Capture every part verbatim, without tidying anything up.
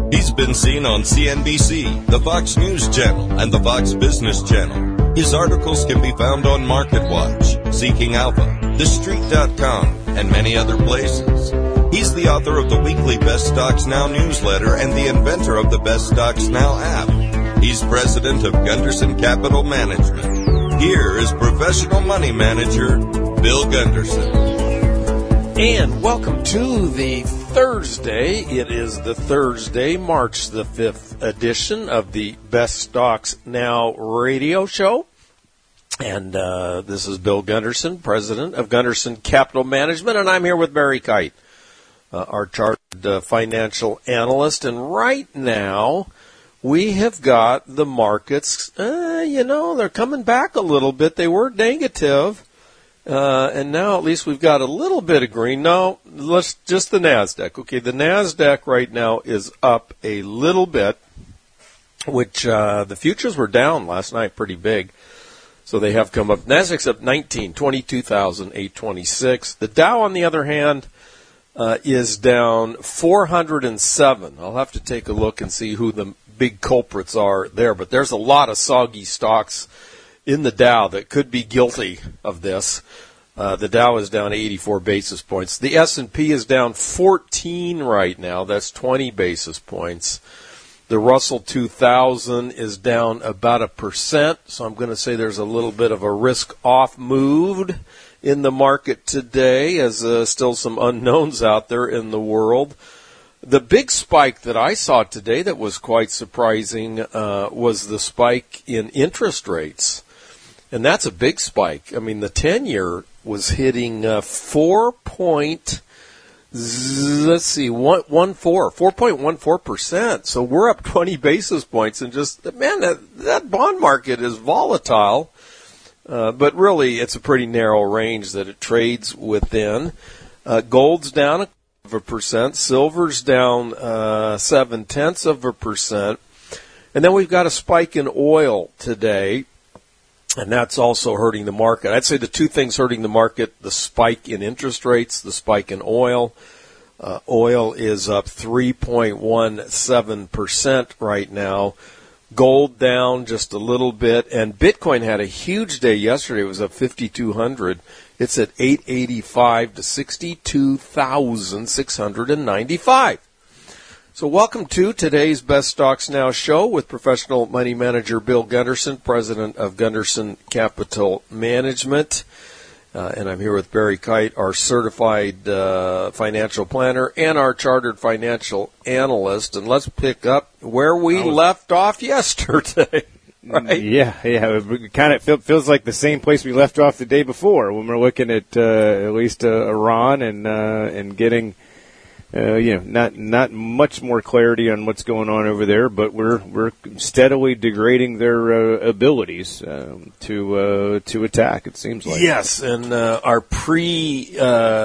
He's been seen on C N B C, the Fox News Channel, and the Fox Business Channel. His articles can be found on MarketWatch, Seeking Alpha, The Street dot com, and many other places. He's the author of the weekly Best Stocks Now newsletter and the inventor of the Best Stocks Now app. He's president of Gunderson Capital Management. Here is professional money manager, Bill Gunderson. And welcome to the Thursday. It is the Thursday, March the fifth edition of the Best Stocks Now radio show. And uh, this is Bill Gunderson, president of Gunderson Capital Management, and I'm here with Barry Kite, uh, our chartered uh, financial analyst. And right now, we have got the markets, uh, you know, they're coming back a little bit. They were negative. Uh, and now at least we've got a little bit of green. No, let's just the NASDAQ. Okay, the NASDAQ right now is up a little bit, which uh, the futures were down last night pretty big. So they have come up. NASDAQ's up nineteen, twenty-two thousand eight hundred twenty-six. The Dow, on the other hand, uh, is down four hundred seven. I'll have to take a look and see who the big culprits are there. But there's a lot of soggy stocks in the Dow that could be guilty of this. Uh, the Dow is down eighty-four basis points. The S and P is down fourteen right now. That's twenty basis points. The Russell two thousand is down about a percent. So I'm going to say there's a little bit of a risk-off move in the market today, as uh, still some unknowns out there in the world. The big spike that I saw today that was quite surprising uh, was the spike in interest rates. And that's a big spike. I mean, the ten-year was hitting uh, four point, let's see, one, one four, four point one four percent. So we're up twenty basis points, and just, man, that, that bond market is volatile. Uh, but really, it's a pretty narrow range that it trades within. Uh, gold's down a of a percent, silver's down uh, seven tenths of a percent, and then we've got a spike in oil today. And that's also hurting the market. I'd say the two things hurting the market, the spike in interest rates, the spike in oil. Uh, oil is up three point one seven percent right now. Gold down just a little bit. And Bitcoin had a huge day yesterday. It was up fifty-two hundred. It's at eight eighty-five to sixty-two thousand six hundred ninety-five. So welcome to today's Best Stocks Now show with professional money manager Bill Gunderson, president of Gunderson Capital Management. Uh, and I'm here with Barry Kite, our certified uh, financial planner and our chartered financial analyst. And let's pick up where we was, left off yesterday. Right? Yeah, yeah. It kind of feel, feels like the same place we left off the day before when we're looking at uh, at least uh, Iran and uh, and getting – Uh, you know, not not much more clarity on what's going on over there, but we're we're steadily degrading their uh, abilities um, to uh, to attack. It seems like yes. And uh, our pre-show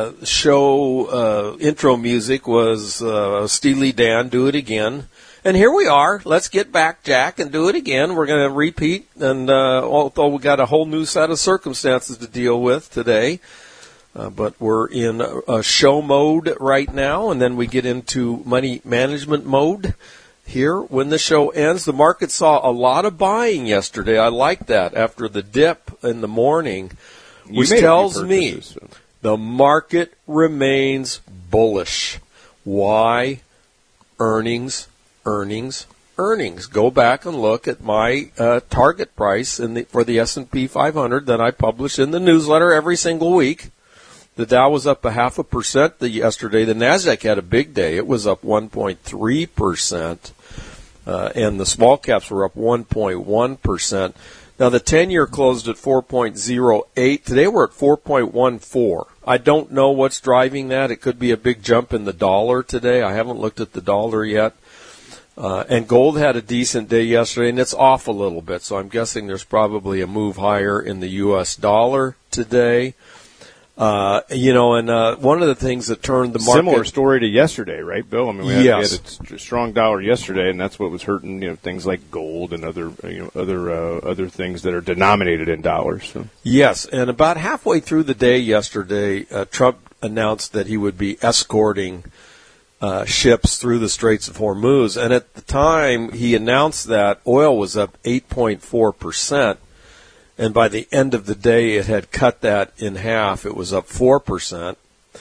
uh, uh, intro music was uh, Steely Dan, "Do It Again," and here we are. Let's get back, Jack, and do it again. We're going to repeat, and uh, although we got a whole new set of circumstances to deal with today. Uh, but we're in a show mode right now, and then we get into money management mode here. When the show ends, the market saw a lot of buying yesterday. I like that after the dip in the morning, which tells me the market remains bullish. Why? Earnings, earnings, earnings. Go back and look at my uh, target price in the, for the S and P five hundred that I publish in the newsletter every single week. The Dow was up a half a percent the, yesterday. The NASDAQ had a big day. It was up one point three percent, uh, and the small caps were up one point one percent. Now, the ten-year closed at four point oh eight. Today we're at four point one four. I don't know what's driving that. It could be a big jump in the dollar today. I haven't looked at the dollar yet. Uh, and gold had a decent day yesterday, and it's off a little bit, so I'm guessing there's probably a move higher in the U S dollar today. Uh, you know, and uh, one of the things that turned the market... Similar story to yesterday, right, Bill? I mean, we had, yes. we had a strong dollar yesterday, and that's what was hurting, you know, things like gold and other, you know, other uh, other things that are denominated in dollars. So. Yes, and about halfway through the day yesterday, uh, Trump announced that he would be escorting uh, ships through the Straits of Hormuz. And at the time he announced that, oil was up eight point four percent. And by the end of the day, it had cut that in half. It was up four percent.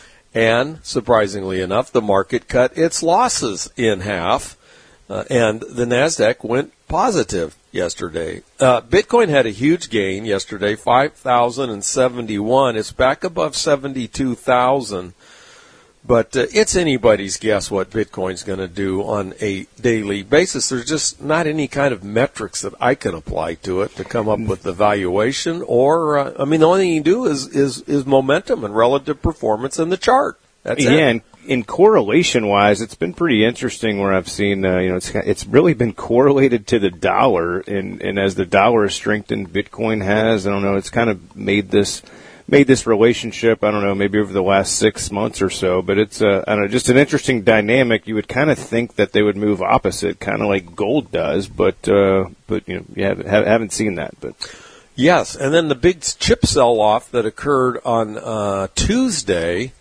And surprisingly enough, the market cut its losses in half. Uh, and the NASDAQ went positive yesterday. Uh, Bitcoin had a huge gain yesterday, five thousand seventy-one. It's back above seventy-two thousand. But uh, it's anybody's guess what Bitcoin's going to do on a daily basis. There's just not any kind of metrics that I can apply to it to come up with the valuation. Or, uh, I mean, the only thing you can do is, is, is momentum and relative performance in the chart. That's yeah, it. And in correlation-wise, it's been pretty interesting where I've seen, uh, you know, it's it's really been correlated to the dollar. And, and as the dollar has strengthened, Bitcoin has. I don't know, it's kind of made this... made this relationship, I don't know, maybe over the last six months or so, but it's, uh, I don't know, just an interesting dynamic. You would kind of think that they would move opposite, kind of like gold does, but, uh, but, you know, you haven't, haven't seen that, but. Yes. And then the big chip sell-off that occurred on, uh, Tuesday,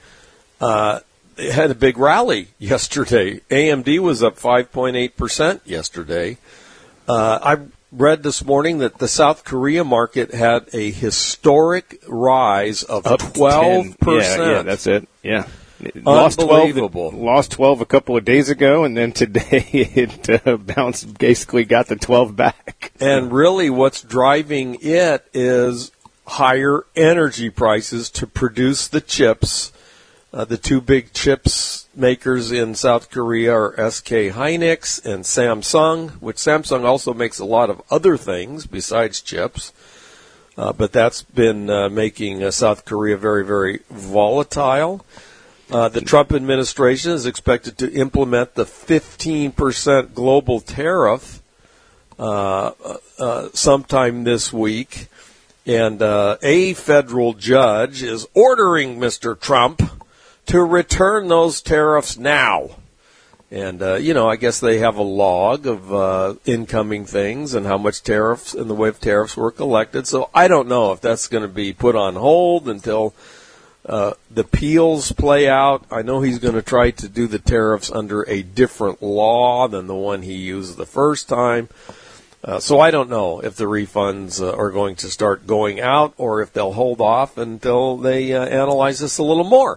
uh, it had a big rally yesterday. A M D was up five point eight percent yesterday. Uh, I, read this morning that the South Korea market had a historic rise of Up twelve percent. Yeah, yeah, that's it. Yeah. Unbelievable. Lost twelve, lost twelve a couple of days ago, and then today it uh, bounced, basically got the twelve back. And really what's driving it is higher energy prices to produce the chips. Uh, the two big chips makers in South Korea are S K Hynix and Samsung, which Samsung also makes a lot of other things besides chips. Uh, but that's been uh, making uh, South Korea very, very volatile. Uh, the Trump administration is expected to implement the fifteen percent global tariff uh, uh, sometime this week. And uh, a federal judge is ordering Mister Trump to return those tariffs now. And, uh, you know, I guess they have a log of uh, incoming things and how much tariffs in the way of tariffs were collected. So I don't know if that's going to be put on hold until uh, the appeals play out. I know he's going to try to do the tariffs under a different law than the one he used the first time. Uh, so I don't know if the refunds uh, are going to start going out or if they'll hold off until they uh, analyze this a little more.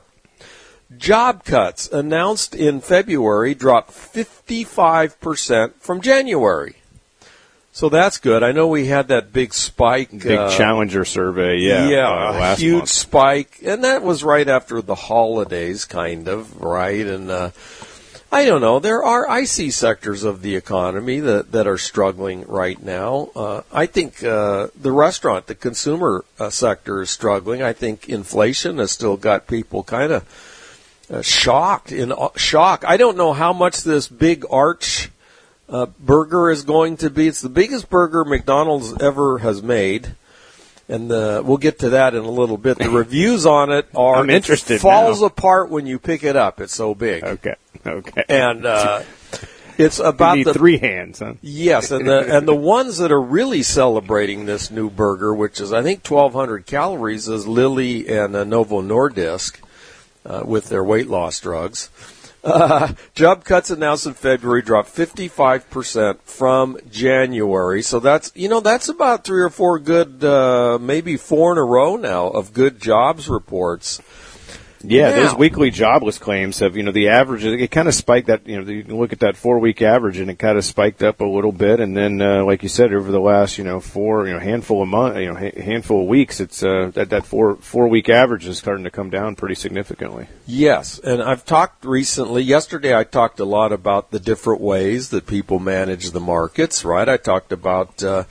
Job cuts announced in February dropped fifty-five percent from January. So that's good. I know we had that big spike. Big uh, Challenger survey, yeah. Yeah, uh, a last huge month. spike. And that was right after the holidays, kind of, right? And uh, I don't know. There are, I see sectors of the economy that, that are struggling right now. Uh, I think uh, the restaurant, the consumer uh, sector is struggling. I think inflation has still got people kind of Uh, shocked in uh, shock. I don't know how much this big arch uh, burger is going to be. It's the biggest burger McDonald's ever has made, and uh, we'll get to that in a little bit. The reviews on it are I'm interested it falls now. apart when you pick it up. It's so big. Okay, okay. And uh, it's about you need the three hands, huh? Yes, and the and the ones that are really celebrating this new burger, which is I think twelve hundred calories, is Lilly and uh, Novo Nordisk. Uh, with their weight loss drugs. Uh, job cuts announced in February dropped fifty-five percent from January. So that's, you know, that's about three or four good, uh, maybe four in a row now of good jobs reports. Yeah, now, those weekly jobless claims have, you know, the average, it kind of spiked that, you know, you can look at that four-week average and it kind of spiked up a little bit. And then, uh, like you said, over the last, you know, four, you know, handful of month, you know, ha- handful of weeks, it's, uh, that, that four, four-week average is starting to come down pretty significantly. Yes, and I've talked recently, yesterday I talked a lot about the different ways that people manage the markets, right? I talked about, uh,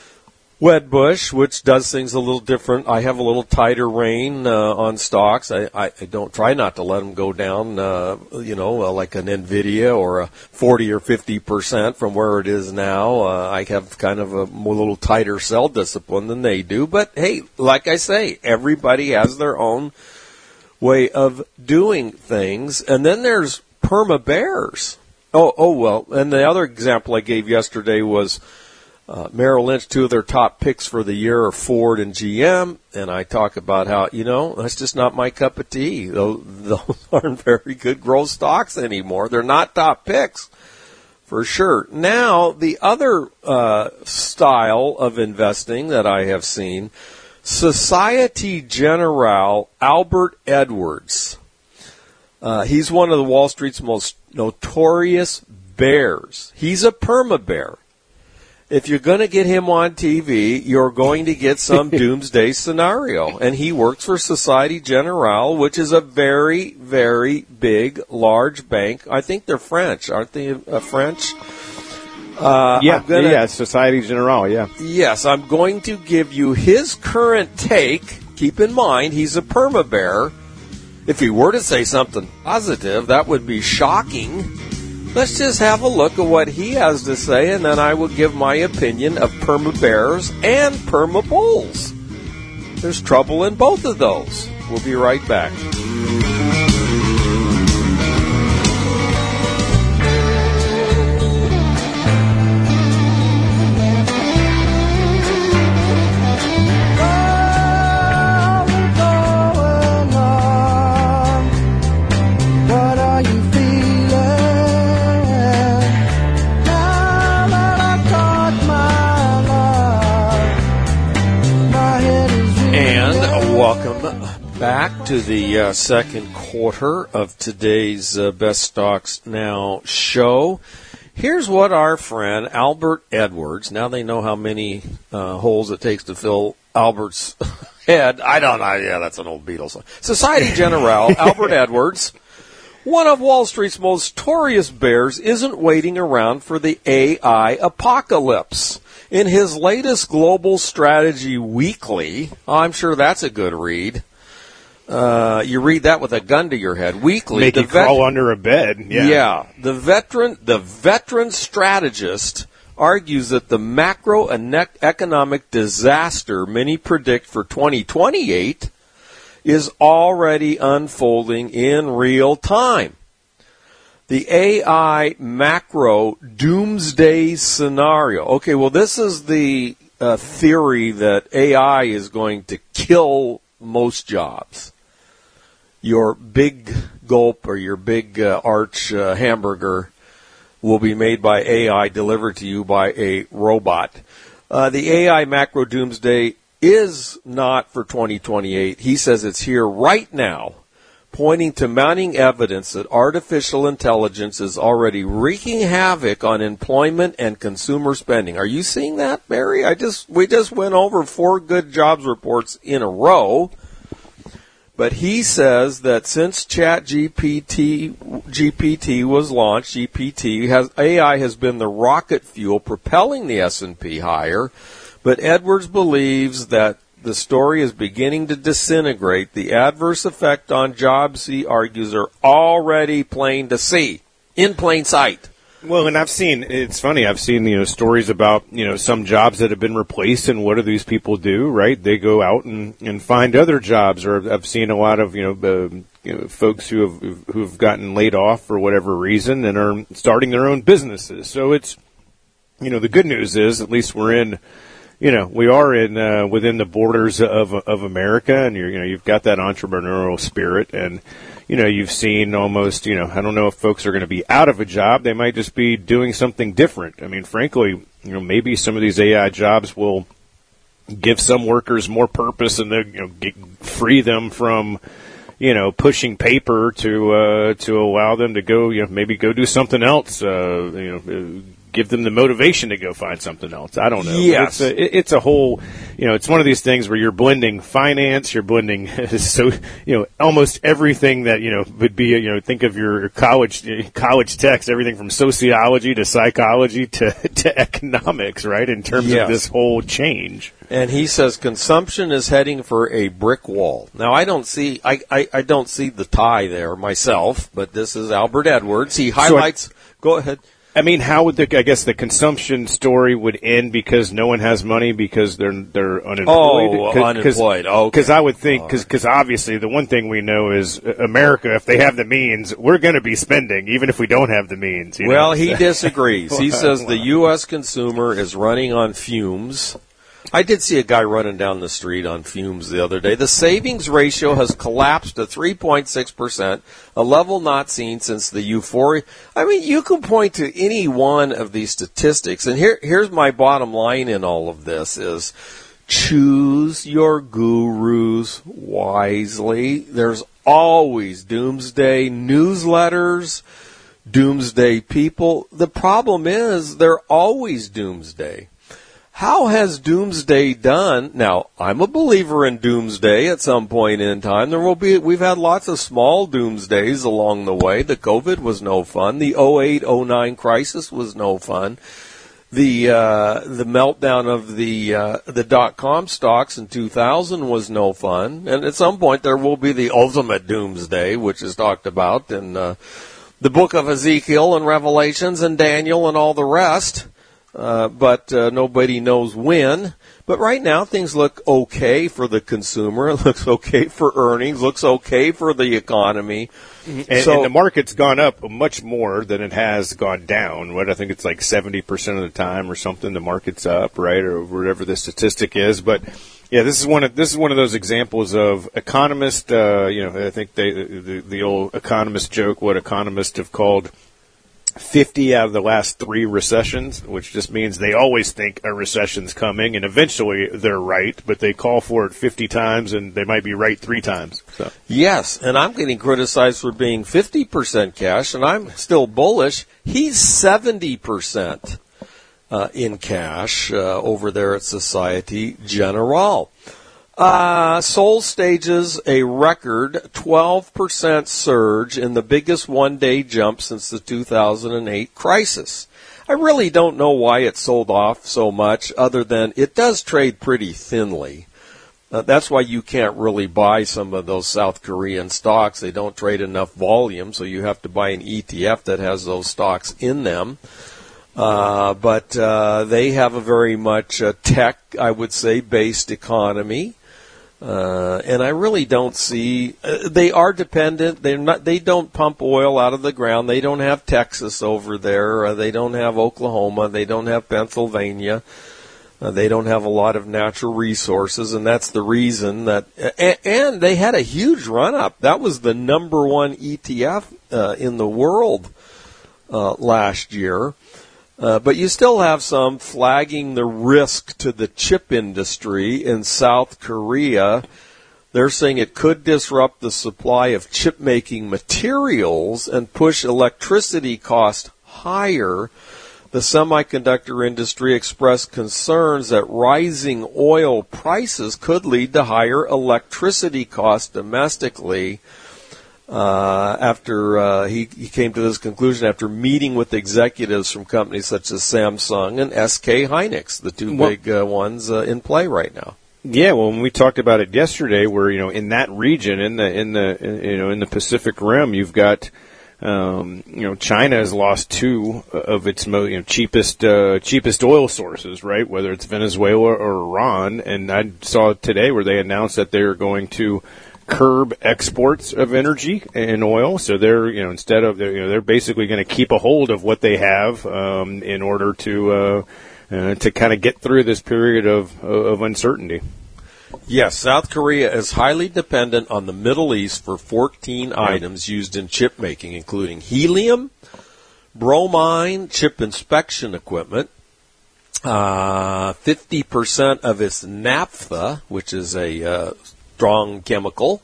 Wedbush, which does things a little different. I have a little tighter rein uh, on stocks. I, I, I don't try not to let them go down, uh, you know, uh, like an Nvidia or a forty or fifty percent from where it is now. Uh, I have kind of a, a little tighter sell discipline than they do. But, hey, like I say, everybody has their own way of doing things. And then there's perma bears. Oh, oh well, and the other example I gave yesterday was Uh, Merrill Lynch, two of their top picks for the year are Ford and G M, and I talk about how, you know, that's just not my cup of tea. Those, those aren't very good growth stocks anymore. They're not top picks, for sure. Now, the other uh, style of investing that I have seen, Societe Generale, Albert Edwards. Uh, he's one of the Wall Street's most notorious bears. He's a perma-bear. If you're going to get him on T V, you're going to get some doomsday scenario. And he works for Societe Generale, which is a very, very big, large bank. I think they're French. Aren't they uh, French? Uh, yeah, gonna, yeah, Societe Generale, yeah. Yes, I'm going to give you his current take. Keep in mind, he's a perma-bear. If he were to say something positive, that would be shocking. Let's just have a look at what he has to say, and then I will give my opinion of perma-bears and perma-bulls. There's trouble in both of those. We'll be right back. Back to the uh, second quarter of today's uh, Best Stocks Now show. Here's what our friend Albert Edwards, now they know how many uh, holes it takes to fill Albert's head. I don't know. Yeah, that's an old Beatles song. Societe Generale, Albert Edwards, one of Wall Street's most notorious bears, isn't waiting around for the A I apocalypse. In his latest Global Strategy Weekly, I'm sure that's a good read. Uh, you read that with a gun to your head. Weekly, make you vet- crawl under a bed. Yeah. yeah, the veteran, the veteran strategist argues that the macro and economic disaster many predict for twenty twenty-eight is already unfolding in real time. The A I macro doomsday scenario. Okay, well, this is the uh, theory that A I is going to kill most jobs. Your big gulp or your big uh, arch uh, hamburger will be made by A I, delivered to you by a robot. Uh, the A I macro doomsday is not for twenty twenty-eight. He says it's here right now, pointing to mounting evidence that artificial intelligence is already wreaking havoc on employment and consumer spending. Are you seeing that, Barry? I just we just went over four good jobs reports in a row. But he says that since Chat G P T, G P T was launched, G P T has A I has been the rocket fuel propelling the S and P higher. But Edwards believes that the story is beginning to disintegrate. The adverse effect on jobs, he argues, are already plain to see, in plain sight. Well, and I've seen, it's funny, I've seen, you know, stories about, you know, some jobs that have been replaced, and what do these people do, right? They go out and, and find other jobs, or I've seen a lot of, you know, uh, you know, folks who have, who have gotten laid off for whatever reason and are starting their own businesses. So it's, you know, the good news is, at least we're in, you know, we are in, uh, within the borders of, of America, and you're, you know, you've got that entrepreneurial spirit, and, you know, you've seen almost, you know, I don't know if folks are going to be out of a job. They might just be doing something different. I mean, frankly, you know, maybe some of these A I jobs will give some workers more purpose, and they, you know, get, free them from, you know, pushing paper to uh, to allow them to go, you know, maybe go do something else. Uh, you know, give them the motivation to go find something else. I don't know. Yes. It's a, it's a whole, you know, it's one of these things where you're blending finance, you're blending, so, you know, almost everything that, you know, would be, you know, think of your college, college text, everything from sociology to psychology to, to economics, right, in terms yes. of this whole change. And he says consumption is heading for a brick wall. Now, I don't see, I, I, I don't see the tie there myself, but this is Albert Edwards. He highlights, so I, go ahead. I mean, how would the, I guess the consumption story would end because no one has money because they're they're unemployed? Oh, Cause, unemployed. Okay. Because I would think, because because obviously the one thing we know is America, if they have the means, we're going to be spending, even if we don't have the means. You well, know? he disagrees. He says the U S consumer is running on fumes. I did see a guy running down the street on fumes the other day. The savings ratio has collapsed to three point six percent, a level not seen since the euphoria. I mean, you can point to any one of these statistics, and here, here's my bottom line in all of this is choose your gurus wisely. There's always doomsday newsletters, doomsday people. The problem is they're always doomsday. How has doomsday done? Now, I'm a believer in doomsday at some point in time. There will be, we've had lots of small doomsdays along the way. The COVID was no fun. The oh eight oh nine crisis was no fun. The, uh, the meltdown of the, uh, the dot-com stocks in two thousand was no fun. And at some point there will be the ultimate doomsday, which is talked about in, uh, the book of Ezekiel and Revelations and Daniel and all the rest. Uh, but uh, nobody knows when. But right now, things look okay for the consumer. It looks okay for earnings. Looks okay for the economy. And, so, and the market's gone up much more than it has gone down. What I think it's like seventy percent of the time or something. The market's up, right, or whatever the statistic is. But yeah, this is one of this is one of those examples of economists. Uh, you know, I think they the, the old economist joke. What economists have called fifty out of the last three recessions, which just means they always think a recession's coming, and eventually they're right, but they call for it fifty times, and they might be right three times. So. Yes, and I'm getting criticized for being fifty percent cash, and I'm still bullish. He's seventy percent uh, in cash uh, over there at Societe Generale. Uh, Sol stages a record twelve percent surge in the biggest one-day jump since the two thousand eight crisis. I really don't know why it sold off so much other than it does trade pretty thinly. Uh, that's why you can't really buy some of those South Korean stocks. They don't trade enough volume, so you have to buy an E T F that has those stocks in them. Uh, but uh, they have a very much uh, tech, I would say, based economy. Uh, and I really don't see, uh, they are dependent, they're not, they don't pump oil out of the ground, they don't have Texas over there, uh, they don't have Oklahoma, they don't have Pennsylvania, uh, they don't have a lot of natural resources, and that's the reason that, and, and they had a huge run up. That was the number one E T F, uh, in the world, uh, last year. Uh, but you still have some flagging the risk to the chip industry in South Korea. They're saying it could disrupt the supply of chip-making materials and push electricity costs higher. The semiconductor industry expressed concerns that rising oil prices could lead to higher electricity costs domestically. Uh, after uh, he, he came to this conclusion after meeting with executives from companies such as Samsung and S K Hynix, the two well, big uh, ones uh, in play right now. Yeah, well, when we talked about it yesterday, where you know in that region, in the in the you know in the Pacific Rim, you've got um, you know China has lost two of its mo- you know, cheapest uh, cheapest oil sources, right? Whether it's Venezuela or Iran, and I saw today where they announced that they're going to curb exports of energy and oil, so they're you know instead of you know they're basically going to keep a hold of what they have um, in order to uh, uh, to kind of get through this period of of uncertainty. Yes, South Korea is highly dependent on the Middle East for fourteen yeah. items used in chip making, including helium, bromine, chip inspection equipment, uh, fifty percent of its naphtha, which is a uh, strong chemical,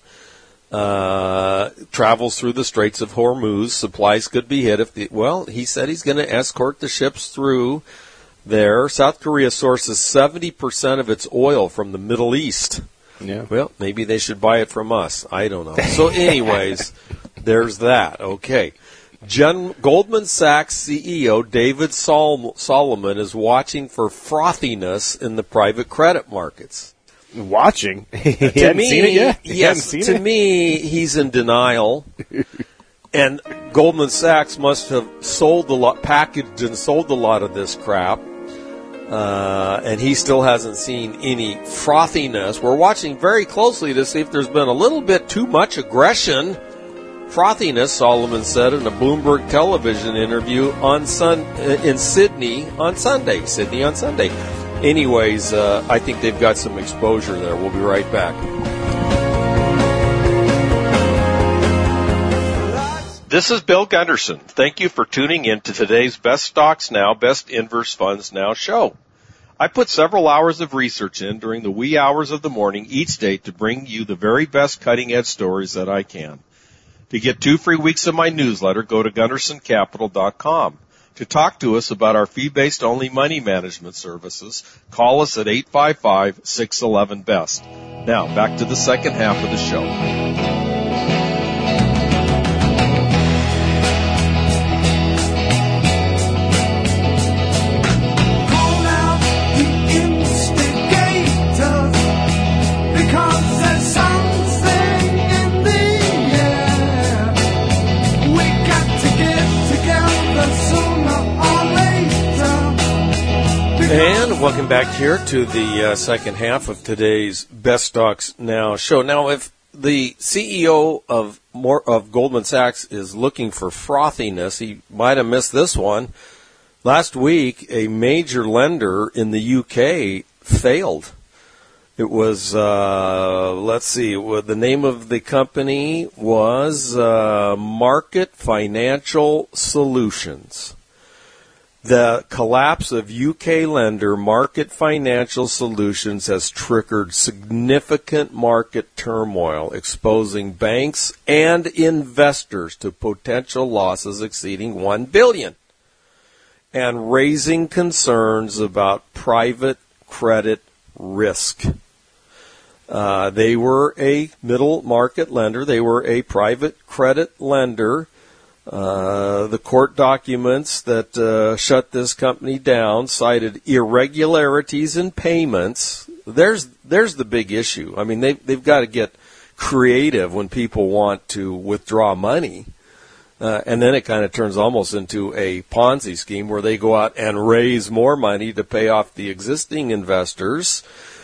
uh, travels through the Straits of Hormuz. Supplies could be hit if the, well, he said he's going to escort the ships through there. South Korea sources seventy percent of its oil from the Middle East. Yeah. Well, maybe they should buy it from us. I don't know. So anyways, there's that. Okay. Gen- Goldman Sachs C E O David Sol- Solomon is watching for frothiness in the private credit markets. Watching? He to hadn't me, seen it yet? He yes, seen to it? me, he's in denial. And Goldman Sachs must have sold a lot, packaged and sold a lot of this crap. Uh, and he still hasn't seen any frothiness. We're watching very closely to see if there's been a little bit too much aggression. Frothiness, Solomon said in a Bloomberg television interview on Sun in Sydney on Sunday. Sydney on Sunday. Anyways, uh, I think they've got some exposure there. We'll be right back. This is Bill Gunderson. Thank you for tuning in to today's Best Stocks Now, Best Inverse Funds Now show. I put several hours of research in during the wee hours of the morning each day to bring you the very best cutting-edge stories that I can. To get two free weeks of my newsletter, go to gunderson capital dot com. To talk to us about our fee-based only money management services, call us at eight five five, six one one, B E S T. Now, back to the second half of the show. And welcome back here to the uh, second half of today's Best Stocks Now show. Now, if the C E O of more of Goldman Sachs is looking for frothiness, he might have missed this one. Last week, a major lender in the U K failed. It was, uh, let's see, the name of the company was uh, Market Financial Solutions. The collapse of U K lender Market Financial Solutions has triggered significant market turmoil, exposing banks and investors to potential losses exceeding one billion dollars and raising concerns about private credit risk. Uh, they were a middle market lender. They were a private credit lender. Uh, the court documents that uh, shut this company down cited irregularities in payments. There's there's the big issue. I mean, they they've got to get creative when people want to withdraw money, uh, and then it kind of turns almost into a Ponzi scheme where they go out and raise more money to pay off the existing investors.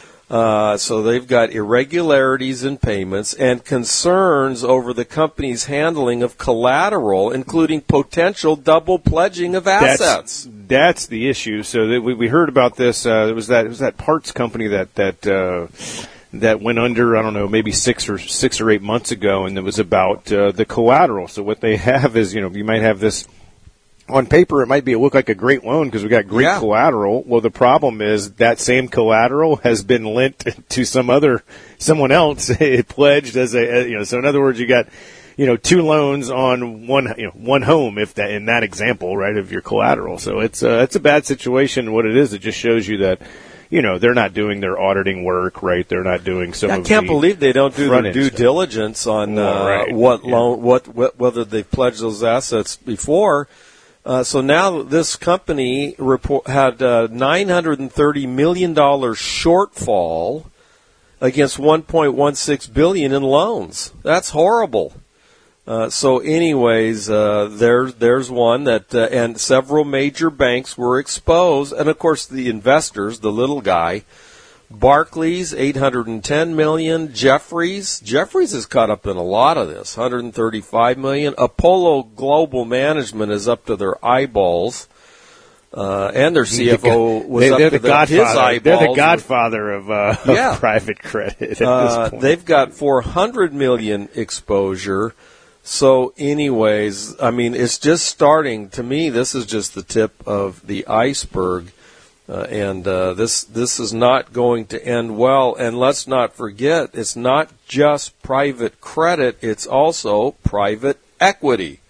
Uh, so they've got irregularities in payments and concerns over the company's handling of collateral, including potential double pledging of assets. That's, that's the issue. So that we, we heard about this. Uh, it was that it was that parts company that that uh, that went under. I don't know, maybe six or six or eight months ago, and it was about uh, the collateral. So what they have is, you know, you might have this. On paper, it might be it look like a great loan because we got great yeah. collateral. Well, the problem is that same collateral has been lent to some other someone else. It pledged as a you know. So in other words, you got you know two loans on one you know one home. If that in that example, right, of your collateral. So it's uh, it's a bad situation. What it is, it just shows you that. You know, they're not doing their auditing work, right? They're not doing some. I of can't the believe they don't do their due stuff. diligence on uh, well, right. what yeah. loan, what, what whether they've pledged those assets before. Uh, so now this company report had a nine hundred thirty million dollars shortfall against one point one six billion dollars in loans. That's horrible. Uh, so anyways, uh, there, there's one that, uh, and several major banks were exposed. And of course the investors, the little guy, Barclays, eight hundred ten million dollars. Jefferies. Jefferies is caught up in a lot of this, one hundred thirty-five million dollars. Apollo Global Management is up to their eyeballs. Uh, and their C F O was they, up to the the his eyeballs. They're the godfather of, uh, yeah. of private credit at uh, this point. They've got four hundred million dollars exposure. So anyways, I mean, it's just starting. To me, this is just the tip of the iceberg. Uh, and uh, this this is not going to end well. And let's not forget, it's not just private credit; it's also private equity,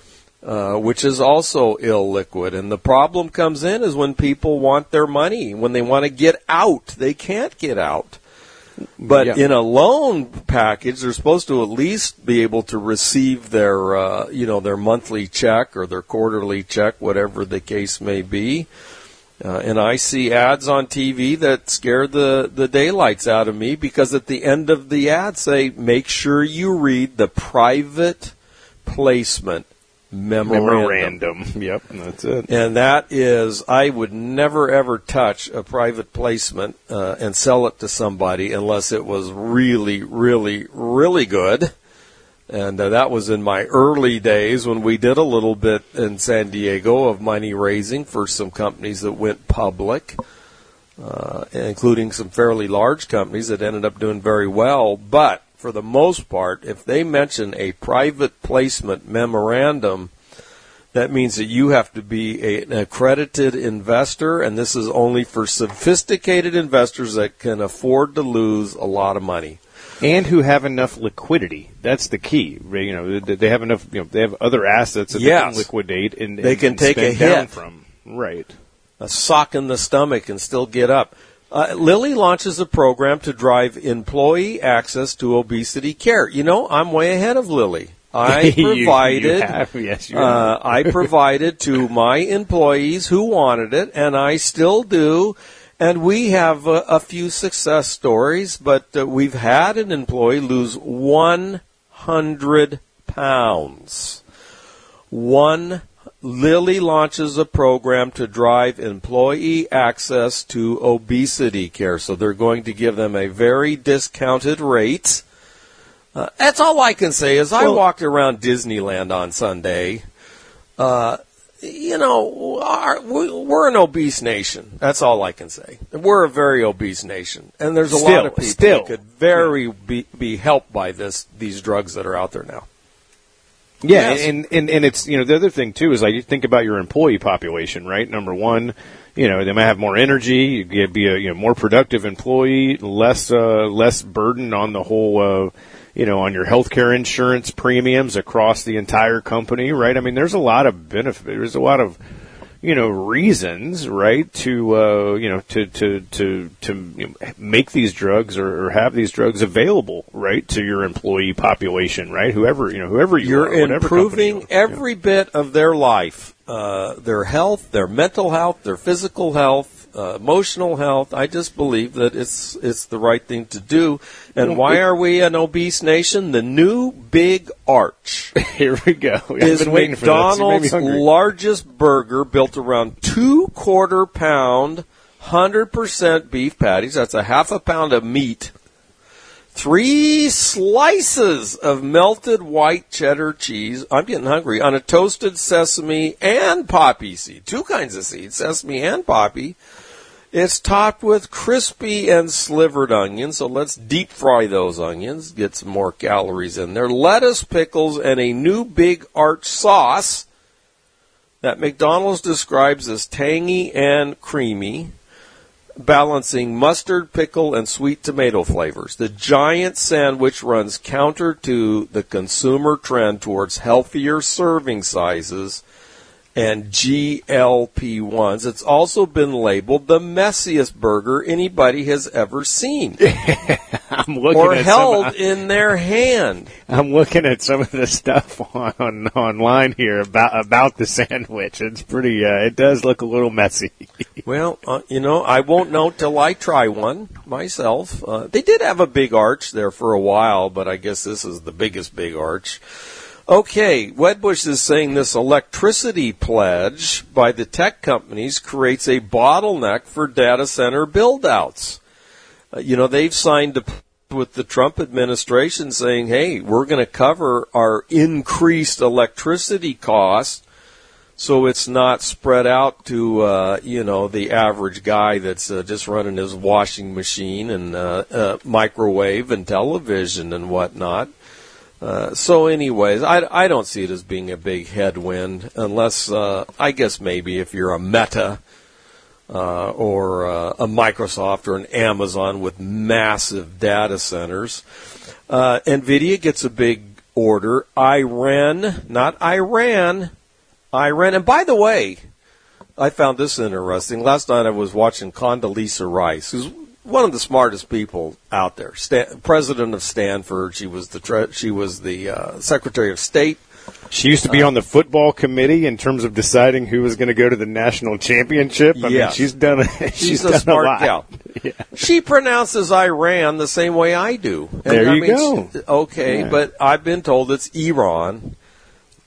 uh, which is also illiquid. And the problem comes in is when people want their money, when they want to get out, they can't get out. But yeah. in a loan package, they're supposed to at least be able to receive their, uh, you know, their monthly check or their quarterly check, whatever the case may be. Uh, and I see ads on T V that scare the, the daylights out of me because at the end of the ad say, make sure you read the private placement memorandum. Memorandum. Yep, that's it. And that is, I would never ever touch a private placement uh, and sell it to somebody unless it was really, really, really good. And uh, that was in my early days when we did a little bit in San Diego of money raising for some companies that went public, uh, including some fairly large companies that ended up doing very well. But for the most part, if they mention a private placement memorandum, that means that you have to be a, an accredited investor, and this is only for sophisticated investors that can afford to lose a lot of money. And who have enough liquidity. That's the key. You know, they have enough. You know, they have other assets that yes. they can liquidate and they can and take a down hit from. Right, a sock in the stomach and still get up. Uh, Lilly launches a program to drive employee access to obesity care. You know, I'm way ahead of Lilly. I provided, you, you have, yes, you uh, I provided to my employees who wanted it, and I still do. And we have a, a few success stories, but uh, we've had an employee lose one hundred pounds. One, Lilly launches a program to drive employee access to obesity care. So they're going to give them a very discounted rate. Uh, that's all I can say is I well, walked around Disneyland on Sunday. Uh, You know, our, we're an obese nation. That's all I can say. We're a very obese nation, and there's a still, lot of people still. that could very be, be helped by this these drugs that are out there now. Yeah, yes. and, and and it's, you know, the other thing too is like you think about your employee population, right? Number one, you know, they might have more energy, you could be a you know more productive employee, less uh, less burden on the whole. Uh, you know, on your healthcare insurance premiums across the entire company, right? I mean, there's a lot of benefit. There's a lot of, you know, reasons, right, to, uh, you know, to, to, to, to you know, make these drugs or, or have these drugs available, right, to your employee population, right? Whoever, you know, whoever you You're are, whatever improving company you are, every yeah. bit of their life, uh, their health, their mental health, their physical health, Uh, emotional health. I just believe that it's it's the right thing to do. And why are we an obese nation? The new big arch Here we go. is been waiting McDonald's for this. You made me hungry. largest burger, built around two quarter pound, hundred percent beef patties. That's a half a pound of meat. Three slices of melted white cheddar cheese. I'm getting hungry. On a toasted sesame and poppy seed. Two kinds of seeds, sesame and poppy. It's topped with crispy and slivered onions, so let's deep fry those onions, get some more calories in there. Lettuce, pickles, and a new big arch sauce that McDonald's describes as tangy and creamy, balancing mustard, pickle, and sweet tomato flavors. The giant sandwich runs counter to the consumer trend towards healthier serving sizes and G L P ones. It's also been labeled the messiest burger anybody has ever seen. I'm looking or at held some, in their hand. I'm looking at some of the stuff on online here about about the sandwich. It's pretty. Uh, it does look a little messy. Well, uh, you know, I won't know till I try one myself. Uh, they did have a big arch there for a while, but I guess this is the biggest big arch. Okay, Wedbush is saying this electricity pledge by the tech companies creates a bottleneck for data center build-outs. Uh, you know, they've signed a with the Trump administration saying, hey, we're going to cover our increased electricity costs so it's not spread out to, uh, you know, the average guy that's uh, just running his washing machine and uh, uh, microwave and television and whatnot. Uh, so anyways, I, I don't see it as being a big headwind unless, uh, I guess maybe if you're a Meta uh, or uh, a Microsoft or an Amazon with massive data centers. Uh, NVIDIA gets a big order. Iran, not Iran, Iran. And by the way, I found this interesting. Last night I was watching Condoleezza Rice, who's one of the smartest people out there. Stan- president of Stanford. She was the tre- she was the uh, Secretary of State. She used to be uh, on the football committee in terms of deciding who was going to go to the national championship. I yes. mean, she's done. A, she's, she's done a smart a lot. gal. Yeah. She pronounces Iran the same way I do. And there I you mean, go. She, okay, yeah. but I've been told it's Iran.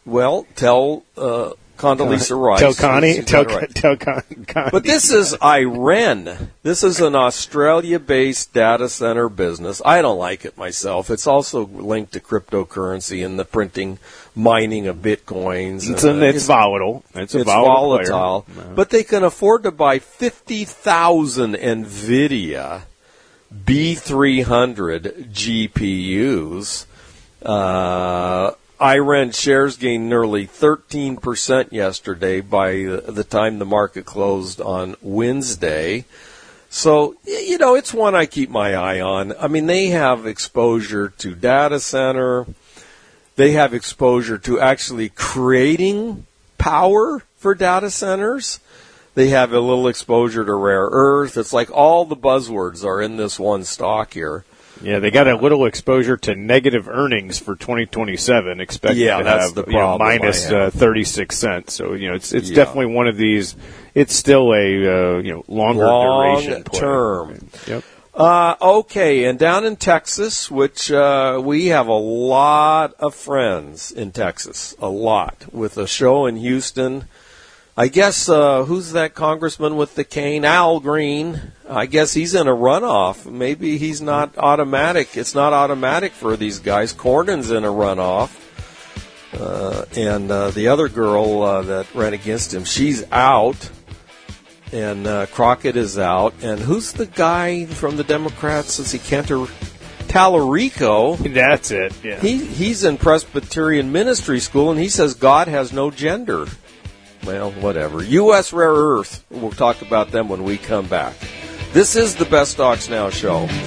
Well, tell uh, Condoleezza Rice. Tell Connie. Tell, right. tell Con, Connie. But this is I R E N. This is an Australia-based data center business. I don't like it myself. It's also linked to cryptocurrency and the printing, mining of bitcoins. It's, and, a, uh, it's, it's volatile. It's a it's volatile. volatile. No. But they can afford to buy fifty thousand NVIDIA B three hundred G P Us. Uh, I R E N shares gained nearly thirteen percent yesterday by the time the market closed on Wednesday. So, you know, it's one I keep my eye on. I mean, they have exposure to data center. They have exposure to actually creating power for data centers. They have a little exposure to rare earth. It's like all the buzzwords are in this one stock here. Yeah, they got a little exposure to negative earnings for twenty twenty-seven, expected yeah, to that's have the you know, problem minus uh, thirty-six cents. So you know, it's it's yeah. definitely one of these. It's still a uh, you know longer Long duration play. term. Yep. Uh, okay, and down in Texas, which uh, we have a lot of friends in Texas, a lot, with a show in Houston. I guess, uh, who's that congressman with the cane? Al Green. I guess he's in a runoff. Maybe he's not automatic. It's not automatic for these guys. Cornyn's in a runoff. Uh, and uh, the other girl uh, that ran against him, she's out. And uh, Crockett is out. And who's the guy from the Democrats? Let's see, Cantor Tallarico. That's it. Yeah. He he's in Presbyterian Ministry School, and he says God has no gender. Well, whatever. U S Rare Earth. We'll talk about them when we come back. This is the Best Stocks Now show. You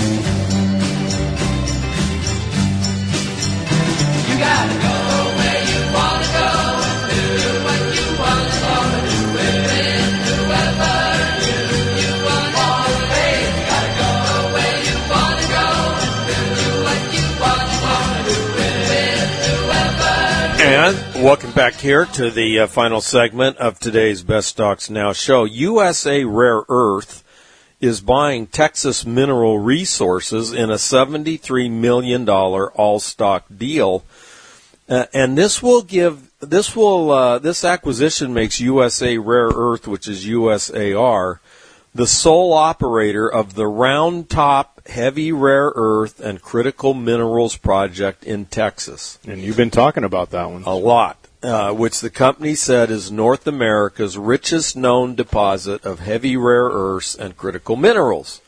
gotta go where you wanna go and do what you wanna do with whoever you, you wanna be. You gotta go where you wanna go and do what you wanna, wanna do with whoever you. And welcome back here to the uh, final segment of today's Best Stocks Now show. U S A Rare Earth is buying Texas Mineral Resources in a seventy-three million dollars all-stock deal. Uh, and this will give, this will, uh, this acquisition makes U S A Rare Earth, which is U S A R, the sole operator of the Round Top Heavy Rare Earth and Critical Minerals project in Texas. And you've been talking about that one. A lot. Uh, which the company said is North America's richest known deposit of heavy rare earths and critical minerals.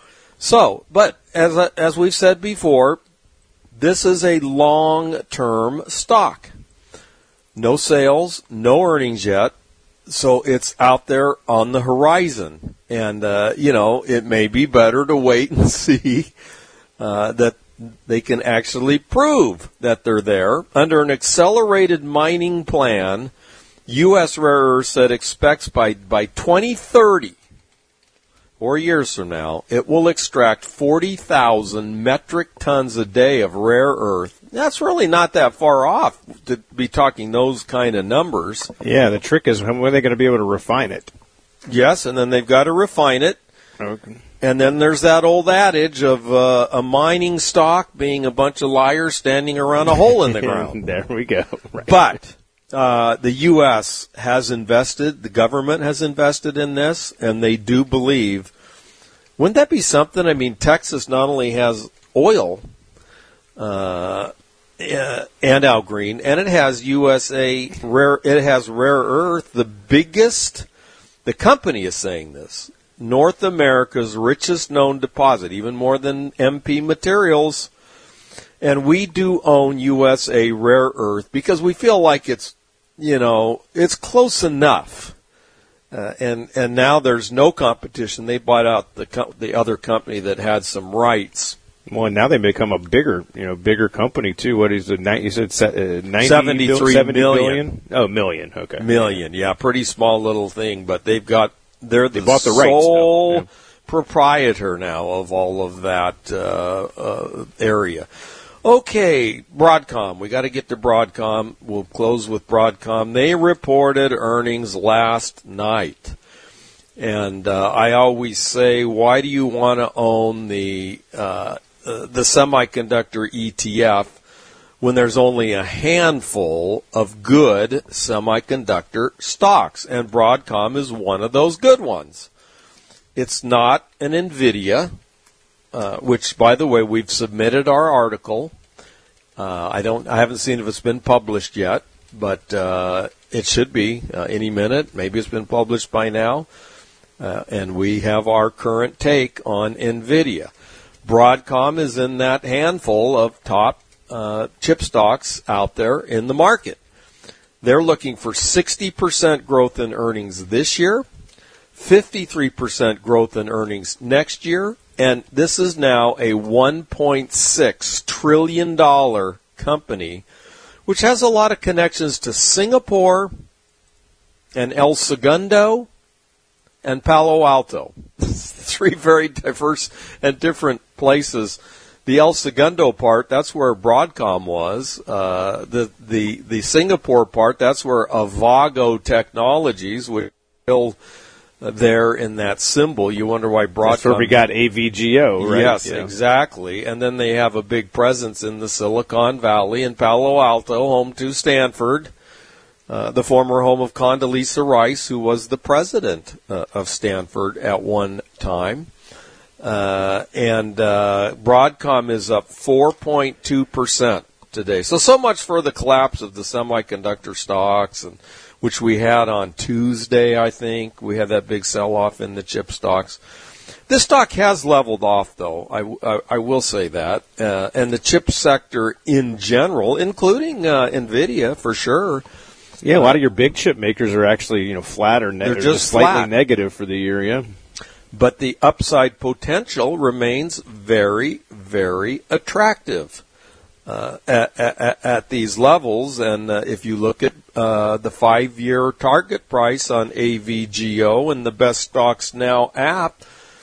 So, but as as we've said before, this is a long-term stock. No sales, no earnings yet, so it's out there on the horizon. And, uh, you know, it may be better to wait and see uh, that they can actually prove that they're there. Under an accelerated mining plan, U S Rare Earth said expects by, by twenty thirty, four years from now, it will extract forty thousand metric tons a day of rare earth. That's really not that far off to be talking those kind of numbers. Yeah, the trick is when are they going to be able to refine it? Yes, and then they've got to refine it. Okay. And then there's that old adage of uh, a mining stock being a bunch of liars standing around a hole in the ground. There we go. Right. But uh, the U S has invested, the government has invested in this, and they do believe. Wouldn't that be something? I mean, Texas not only has oil uh, and Al Green, and it has U S A rare. It has rare earth, the biggest. The company is saying this. North America's richest known deposit, even more than M P Materials. And we do own U S A Rare Earth because we feel like it's, you know, it's close enough. Uh, and and now there's no competition. They bought out the co- the other company that had some rights. Well, and now they become a bigger, you know, bigger company too. What is it? You said uh, ninety seventy-three seventy million. billion? Oh, million. Okay, million. Yeah, pretty small little thing, but they've got they're the they bought the rights sole now. Yeah. proprietor now of all of that uh, uh, area. Okay, Broadcom. We got to get to Broadcom. We'll close with Broadcom. They reported earnings last night. And uh, I always say, why do you want to own the uh, uh, the semiconductor E T F when there's only a handful of good semiconductor stocks, and Broadcom is one of those good ones. It's not an NVIDIA, uh, which, by the way, we've submitted our article. Uh, I don't, I haven't seen if it's been published yet, but uh, it should be uh, any minute. Maybe it's been published by now, uh, and we have our current take on NVIDIA. Broadcom is in that handful of top uh, chip stocks out there in the market. They're looking for sixty percent growth in earnings this year, fifty-three percent growth in earnings next year, and this is now a one point six trillion dollars company, which has a lot of connections to Singapore and El Segundo and Palo Alto. Three very diverse and different places. The El Segundo part, that's where Broadcom was. Uh, the, the, the Singapore part, that's where Avago Technologies, which is still there in that symbol. You wonder why Broadcom... That's where we got A V G O, right? Yes, yeah. exactly. And then they have a big presence in the Silicon Valley and Palo Alto, home to Stanford, uh, the former home of Condoleezza Rice, who was the president uh, of Stanford at one time. Uh, and uh, Broadcom is up four point two percent today. So, so much for the collapse of the semiconductor stocks, and which we had on Tuesday, I think. We had that big sell-off in the chip stocks. This stock has leveled off, though. I, I, I will say that. Uh, and the chip sector in general, including uh, NVIDIA for sure. Yeah, a lot of your big chip makers are actually, you know, flat or ne- They're just slightly flat. negative for the year, yeah. But the upside potential remains very, very attractive uh, at, at, at these levels. And uh, if you look at uh, the five-year target price on A V G O and the Best Stocks Now app,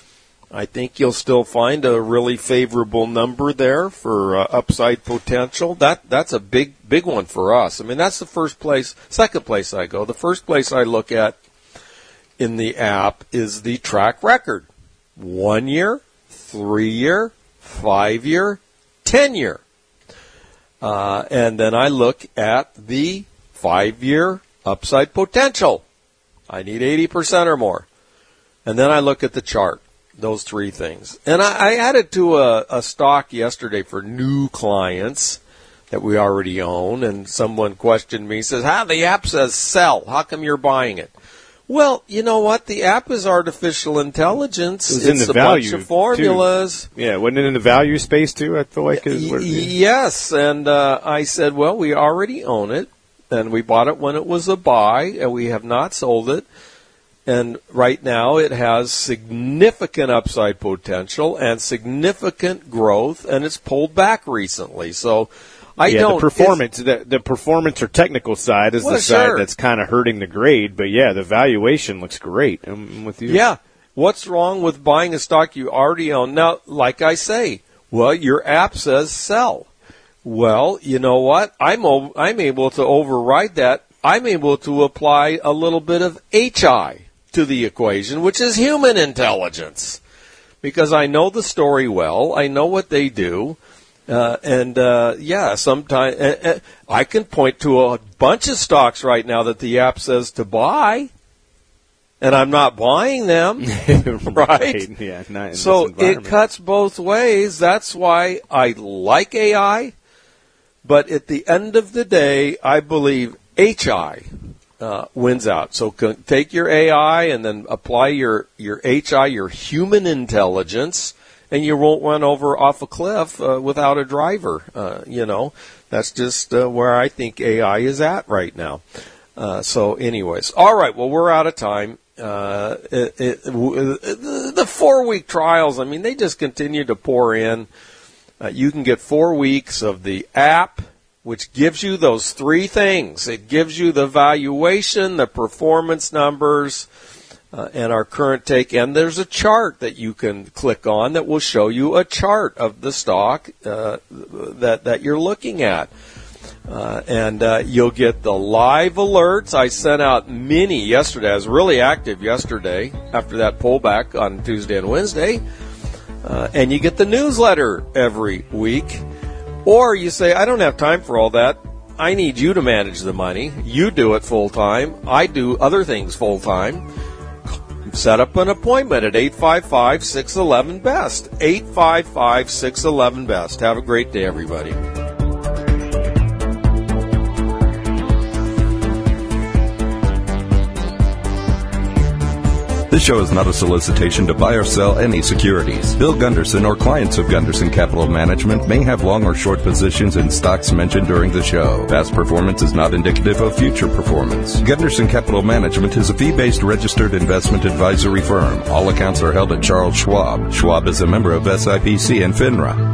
I think you'll still find a really favorable number there for uh, upside potential. That that's a big, big one for us. I mean, that's the first place, second place I go. The first place I look at in the app is the track record. One year, three year, five year, ten year. Uh, and then I look at the five year upside potential. I need eighty percent or more. And then I look at the chart, those three things. And I, I added to a, a stock yesterday for new clients that we already own, and someone questioned me, says, "How the app says sell? How come you're buying it?" Well, you know what? The app is artificial intelligence. It was it's in the a value, bunch of formulas. Too. Yeah, wasn't it in the value space too? I feel like is Y- where, yes, and uh, I said, well, we already own it, and we bought it when it was a buy, and we have not sold it. And right now, it has significant upside potential and significant growth, and it's pulled back recently. So. I yeah, don't, the performance, the, the performance or technical side is well, the side sure. that's kind of hurting the grade. But yeah, the valuation looks great. I'm with you. Yeah. What's wrong with buying a stock you already own? Now, like I say, well, your app says sell. Well, you know what? I'm o- I'm able to override that. I'm able to apply a little bit of H I to the equation, which is human intelligence, because I know the story well. I know what they do. Uh, and, uh, yeah, sometimes uh, uh, I can point to a bunch of stocks right now that the app says to buy, and I'm not buying them, right? right? Yeah, not in so this environment. it cuts both ways. That's why I like A I, but at the end of the day, I believe H I uh, wins out. So c- take your A I and then apply your, your H I, your human intelligence, and you won't run over off a cliff uh, without a driver. Uh, you know, that's just uh, where I think A I is at right now. Uh, so, anyways, all right. Well, we're out of time. Uh, it, it, w- the four-week trials. I mean, they just continue to pour in. Uh, you can get four weeks of the app, which gives you those three things. It gives you the valuation, the performance numbers. Uh, and our current take, and there's a chart that you can click on that will show you a chart of the stock uh, that that you're looking at, uh, and uh, you'll get the live alerts. I sent out many yesterday. I was really active yesterday after that pullback on Tuesday and Wednesday, uh, and you get the newsletter every week. Or you say, I don't have time for all that. I need you to manage the money. You do it full time. I do other things full time. Set up an appointment at eight five five, six one one, B E S T. eight five five, six one one, B E S T. Have a great day, everybody. This show is not a solicitation to buy or sell any securities. Bill Gunderson or clients of Gunderson Capital Management may have long or short positions in stocks mentioned during the show. Past performance is not indicative of future performance. Gunderson Capital Management is a fee-based registered investment advisory firm. All accounts are held at Charles Schwab. Schwab is a member of S I P C and FINRA.